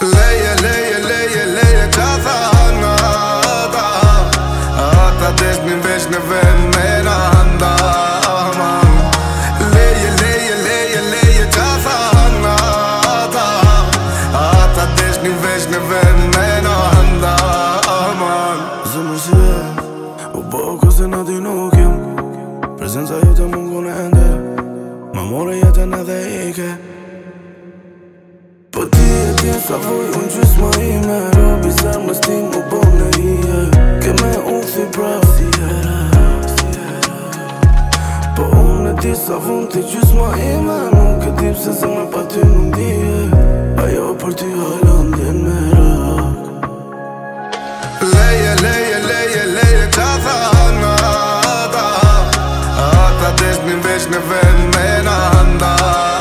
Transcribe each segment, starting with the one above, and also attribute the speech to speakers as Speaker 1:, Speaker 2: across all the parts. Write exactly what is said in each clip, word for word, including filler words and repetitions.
Speaker 1: Leje, leje, leje, leje qa thana ta Ata desh një vesh në vemena handa Leje, leje, leje, leje qa thana ta Ata desh një vesh në vemena handa
Speaker 2: Zemër si e u boko se në ty nuk jem Prezenca jote mungon e ende Ma more jetën edhe ike Po ti e tjen sa vuj unë qys ma ime Robi se më stin mu bo në hije Ke me unë këthi pra si era Po unë e ti sa vun ti qys ma ime Nuk e tip se se me pa ty nuk dije Ajo për ty halon djen me rak
Speaker 1: Leje, leje, leje, leje qa thana ta Ata desh një vesh në vemena handa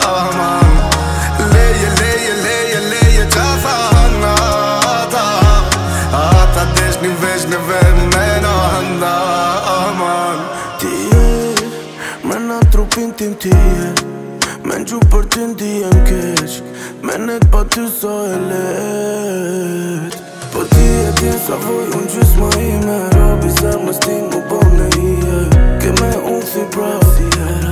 Speaker 1: Leje, leje, leje, leje qa thana ta Ata desh një vesh në vemena handa
Speaker 2: Ti e, me na trupin tim ti e Me në gju për ty ndihem keq Me net pa ty so e let Po ti e tjen sa vuj unë qys ma ime Robi se më stin mu bo në hije Ke me unë këthi pra si era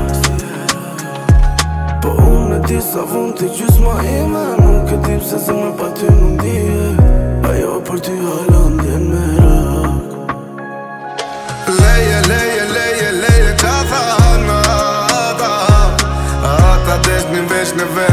Speaker 2: Po unë e ti sa vun ti qys ma ime Nuk e tip se se me pa ty nuk dije Ajo për ty halon djen me rak
Speaker 1: Leje, leje, leje, leje qa thana ta Ata desh një vesh në vemena